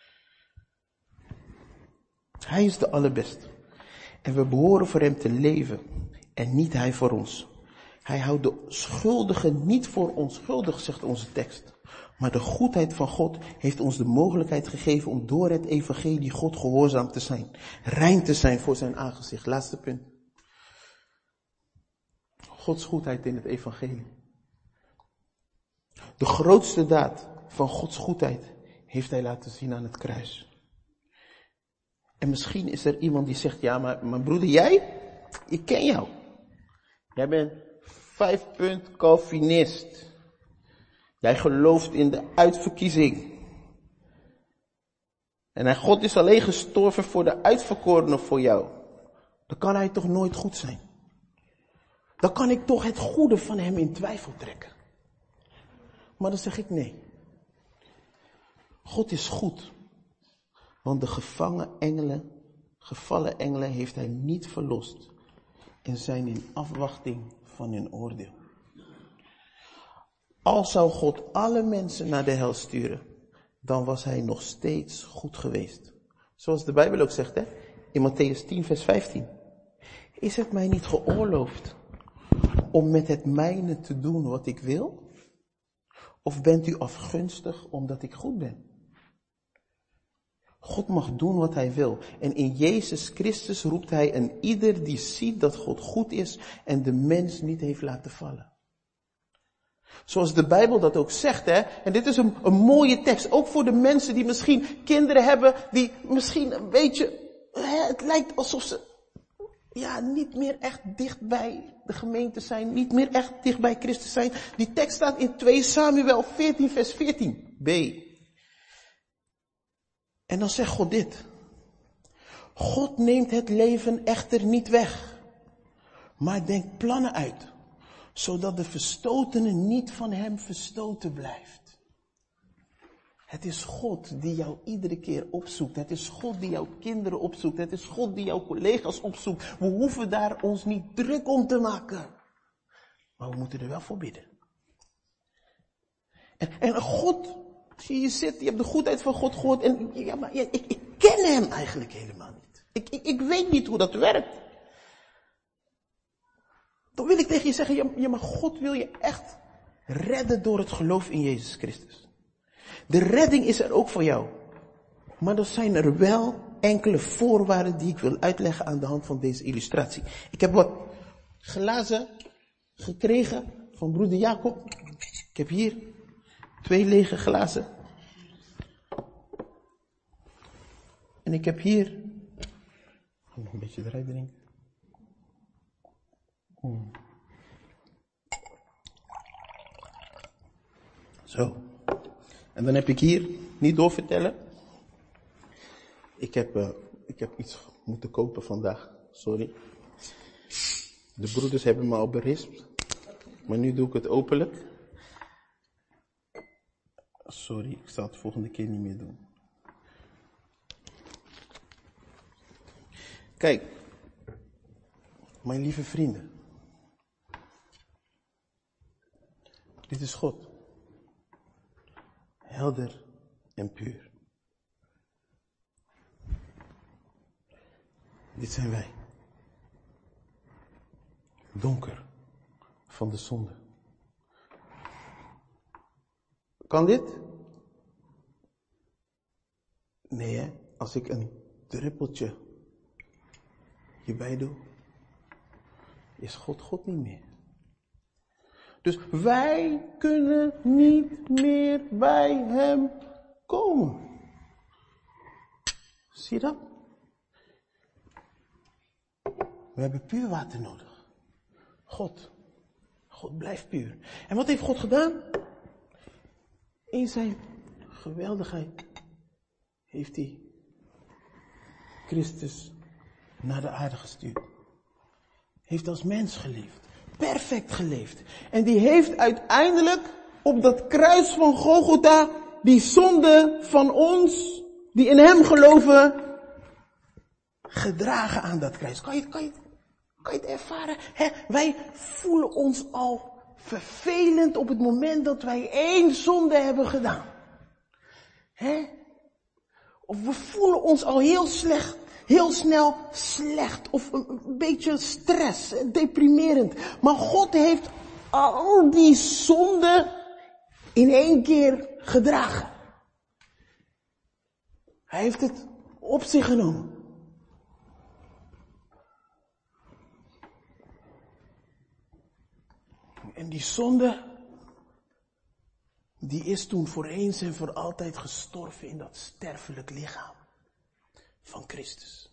Hij is de allerbeste. En we behoren voor hem te leven en niet hij voor ons. Hij houdt de schuldigen niet voor onschuldig, zegt onze tekst. Maar de goedheid van God heeft ons de mogelijkheid gegeven om door het evangelie God gehoorzaam te zijn. Rein te zijn voor zijn aangezicht. Laatste punt. Gods goedheid in het evangelie. De grootste daad van Gods goedheid heeft hij laten zien aan het kruis. En misschien is er iemand die zegt, ja, maar broeder, ik ken jou. Jij bent 5-punt Calvinist. Jij gelooft in de uitverkiezing. En God is alleen gestorven voor de uitverkorenen voor jou. Dan kan hij toch nooit goed zijn. Dan kan ik toch het goede van hem in twijfel trekken. Maar dan zeg ik nee. God is goed. Want de gevallen engelen heeft hij niet verlost. En zijn in afwachting van hun oordeel. Al zou God alle mensen naar de hel sturen, dan was hij nog steeds goed geweest. Zoals de Bijbel ook zegt, hè? In Matthäus 10 vers 15. Is het mij niet geoorloofd om met het mijne te doen wat ik wil? Of bent u afgunstig omdat ik goed ben? God mag doen wat hij wil. En in Jezus Christus roept hij een ieder die ziet dat God goed is en de mens niet heeft laten vallen. Zoals de Bijbel dat ook zegt, hè. En dit is een mooie tekst, ook voor de mensen die misschien kinderen hebben, die misschien een beetje, het lijkt alsof ze, niet meer echt dicht bij de gemeente zijn, niet meer echt dicht bij Christus zijn. Die tekst staat in 2 Samuel 14 vers 14b. En dan zegt God dit. God neemt het leven echter niet weg, maar denkt plannen uit, zodat de verstotene niet van hem verstoten blijft. Het is God die jou iedere keer opzoekt. Het is God die jouw kinderen opzoekt. Het is God die jouw collega's opzoekt. We hoeven daar ons niet druk om te maken. Maar we moeten er wel voor bidden. En God, als je hier zit, je hebt de goedheid van God gehoord. En ik ken hem eigenlijk helemaal niet. Ik weet niet hoe dat werkt. Dan wil ik tegen je zeggen, maar God wil je echt redden door het geloof in Jezus Christus. De redding is er ook voor jou. Maar er zijn er wel enkele voorwaarden die ik wil uitleggen aan de hand van deze illustratie. Ik heb wat glazen gekregen van broeder Jacob. Ik heb hier 2 lege glazen. En ik heb hier, ik ga nog een beetje eruit drinken. Zo. En dan heb ik hier, niet doorvertellen. Ik heb iets moeten kopen vandaag. Sorry. De broeders hebben me al berispt. Maar nu doe ik het openlijk. Sorry, ik zal het de volgende keer niet meer doen. Kijk, mijn lieve vrienden. Dit is God. Helder en puur. Dit zijn wij. Donker van de zonde. Kan dit? Nee, hè? Als ik een druppeltje hierbij doe, is God niet meer. Dus wij kunnen niet meer bij hem komen. Zie je dat? We hebben puur water nodig. God blijft puur. En wat heeft God gedaan? In zijn geweldigheid heeft hij Christus naar de aarde gestuurd. Heeft als mens geleefd. Perfect geleefd. En die heeft uiteindelijk op dat kruis van Golgotha die zonde van ons, die in hem geloven, gedragen aan dat kruis. Kan je het ervaren? Wij voelen ons al vervelend op het moment dat wij 1 zonde hebben gedaan. Of we voelen ons al heel snel slecht of een beetje stress, deprimerend. Maar God heeft al die zonden in 1 keer gedragen. Hij heeft het op zich genomen. En die zonde, die is toen voor eens en voor altijd gestorven in dat sterfelijk lichaam van Christus.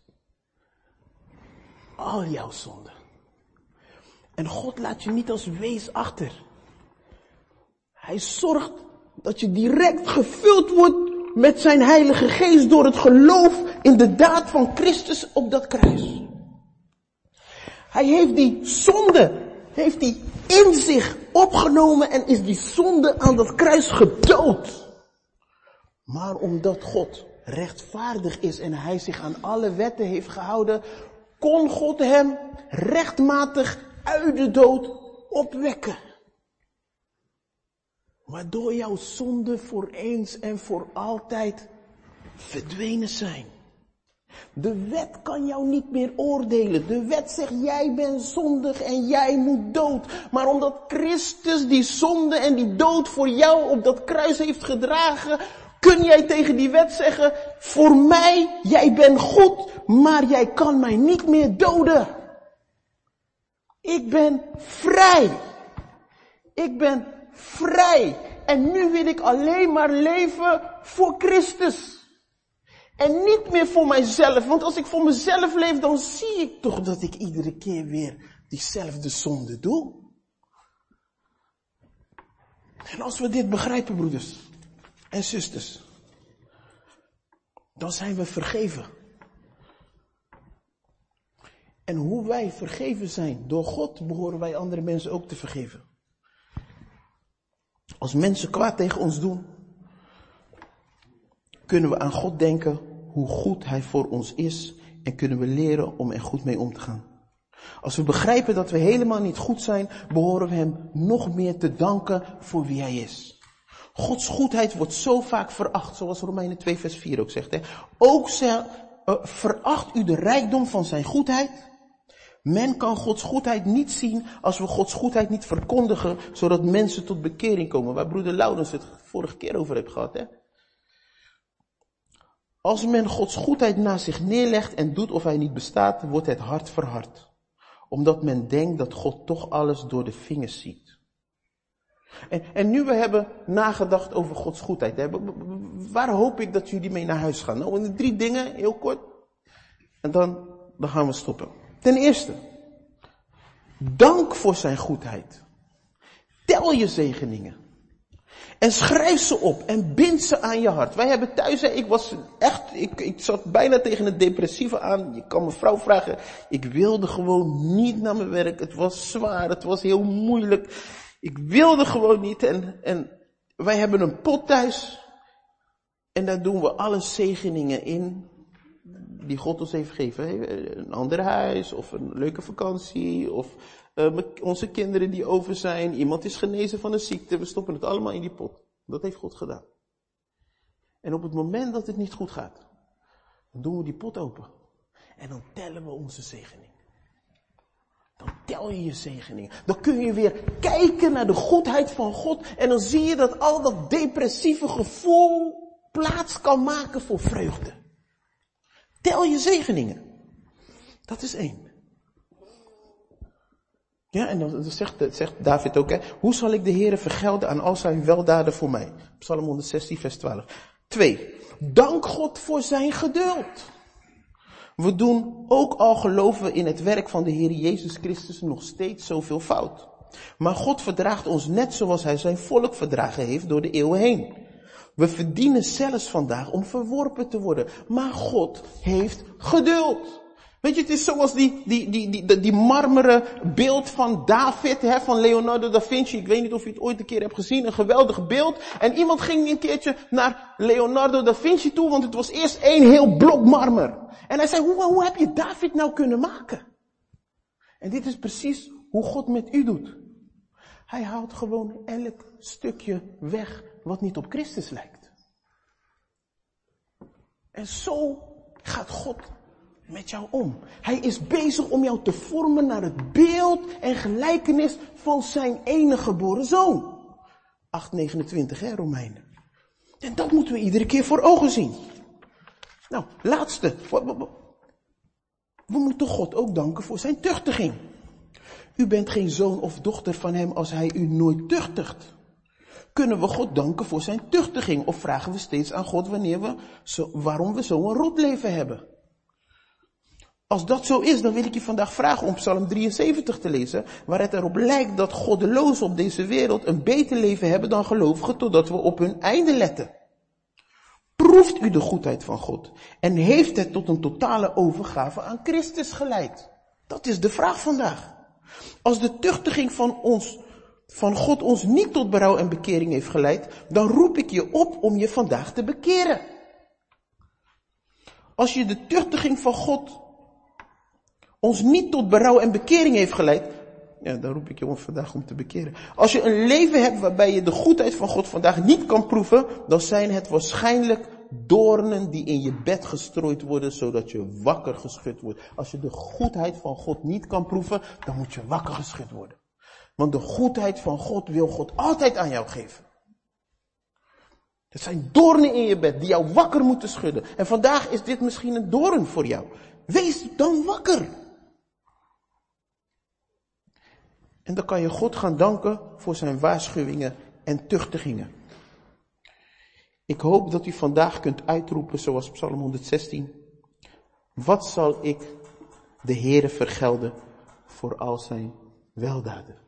Al jouw zonden. En God laat je niet als wees achter. Hij zorgt dat je direct gevuld wordt met zijn Heilige Geest door het geloof in de daad van Christus op dat kruis. Hij heeft die zonde, in zich opgenomen en is die zonde aan dat kruis gedood. Maar omdat God rechtvaardig is en hij zich aan alle wetten heeft gehouden, kon God hem rechtmatig uit de dood opwekken. Waardoor jouw zonden voor eens en voor altijd verdwenen zijn. De wet kan jou niet meer oordelen. De wet zegt, jij bent zondig en jij moet dood. Maar omdat Christus die zonde en die dood voor jou op dat kruis heeft gedragen, kun jij tegen die wet zeggen, voor mij, jij bent goed, maar jij kan mij niet meer doden. Ik ben vrij. Ik ben vrij. En nu wil ik alleen maar leven voor Christus. En niet meer voor mijzelf. Want als ik voor mezelf leef, dan zie ik toch dat ik iedere keer weer diezelfde zonde doe. En als we dit begrijpen, broeders en zusters, dan zijn we vergeven. En hoe wij vergeven zijn door God, behoren wij andere mensen ook te vergeven. Als mensen kwaad tegen ons doen, kunnen we aan God denken hoe goed Hij voor ons is en kunnen we leren om er goed mee om te gaan. Als we begrijpen dat we helemaal niet goed zijn, behoren we Hem nog meer te danken voor wie Hij is. Gods goedheid wordt zo vaak veracht, zoals Romeinen 2 vers 4 ook zegt. Ook veracht u de rijkdom van zijn goedheid. Men kan Gods goedheid niet zien als we Gods goedheid niet verkondigen, zodat mensen tot bekering komen. Waar broeder Laurens het vorige keer over heeft gehad. Als men Gods goedheid naast zich neerlegt en doet of hij niet bestaat, wordt het hart verhard. Omdat men denkt dat God toch alles door de vingers ziet. En nu we hebben nagedacht over Gods goedheid. Waar hoop ik dat jullie mee naar huis gaan? Nou, 3 dingen, heel kort. En dan gaan we stoppen. Ten eerste, dank voor zijn goedheid. Tel je zegeningen. En schrijf ze op en bind ze aan je hart. Wij hebben thuis, ik zat bijna tegen het depressieve aan. Je kan mijn vrouw vragen, ik wilde gewoon niet naar mijn werk. Het was zwaar, het was heel moeilijk. Ik wilde gewoon niet en wij hebben een pot thuis. En daar doen we alle zegeningen in die God ons heeft gegeven. Een ander huis, of een leuke vakantie, of onze kinderen die over zijn. Iemand is genezen van een ziekte. We stoppen het allemaal in die pot. Dat heeft God gedaan. En op het moment dat het niet goed gaat, dan doen we die pot open. En dan tellen we onze zegeningen. Dan tel je je zegeningen. Dan kun je weer kijken naar de goedheid van God. En dan zie je dat al dat depressieve gevoel plaats kan maken voor vreugde. Tel je zegeningen. Dat is 1. Ja, en dan zegt David ook, hoe zal ik de Heere vergelden aan al zijn weldaden voor mij? Psalm 116, vers 12. 2. Dank God voor zijn geduld. We doen ook al geloven we in het werk van de Heer Jezus Christus nog steeds zoveel fout. Maar God verdraagt ons net zoals hij zijn volk verdragen heeft door de eeuwen heen. We verdienen zelfs vandaag om verworpen te worden. Maar God heeft geduld. Weet je, het is zoals die marmeren beeld van David, van Leonardo da Vinci. Ik weet niet of je het ooit een keer hebt gezien. Een geweldig beeld. En iemand ging een keertje naar Leonardo da Vinci toe, want het was eerst 1 heel blok marmer. En hij zei, hoe heb je David nou kunnen maken? En dit is precies hoe God met u doet. Hij haalt gewoon elk stukje weg wat niet op Christus lijkt. En zo gaat God met jou om. Hij is bezig om jou te vormen naar het beeld en gelijkenis van zijn enige geboren zoon. 8:29, Romeinen. En dat moeten we iedere keer voor ogen zien. Nou, laatste. We moeten God ook danken voor zijn tuchtiging. U bent geen zoon of dochter van hem als hij u nooit tuchtigt. Kunnen we God danken voor zijn tuchtiging? Of vragen we steeds aan God waarom we zo'n rot leven hebben? Als dat zo is, dan wil ik je vandaag vragen om Psalm 73 te lezen, waar het erop lijkt dat goddelozen op deze wereld een beter leven hebben dan gelovigen, totdat we op hun einde letten. Proeft u de goedheid van God en heeft het tot een totale overgave aan Christus geleid? Dat is de vraag vandaag. Als de tuchtiging van God ons niet tot berouw en bekering heeft geleid, dan roep ik je op om je vandaag te bekeren. Als je de tuchtiging van God ons niet tot berouw en bekering heeft geleid, ja, dan roep ik je vandaag om te bekeren. Als je een leven hebt waarbij je de goedheid van God vandaag niet kan proeven, dan zijn het waarschijnlijk doornen die in je bed gestrooid worden, zodat je wakker geschud wordt. Als je de goedheid van God niet kan proeven, dan moet je wakker geschud worden. Want de goedheid van God wil God altijd aan jou geven. Het zijn doornen in je bed die jou wakker moeten schudden. En vandaag is dit misschien een doorn voor jou. Wees dan wakker. En dan kan je God gaan danken voor zijn waarschuwingen en tuchtigingen. Ik hoop dat u vandaag kunt uitroepen zoals Psalm 116. Wat zal ik de Heere vergelden voor al zijn weldaden?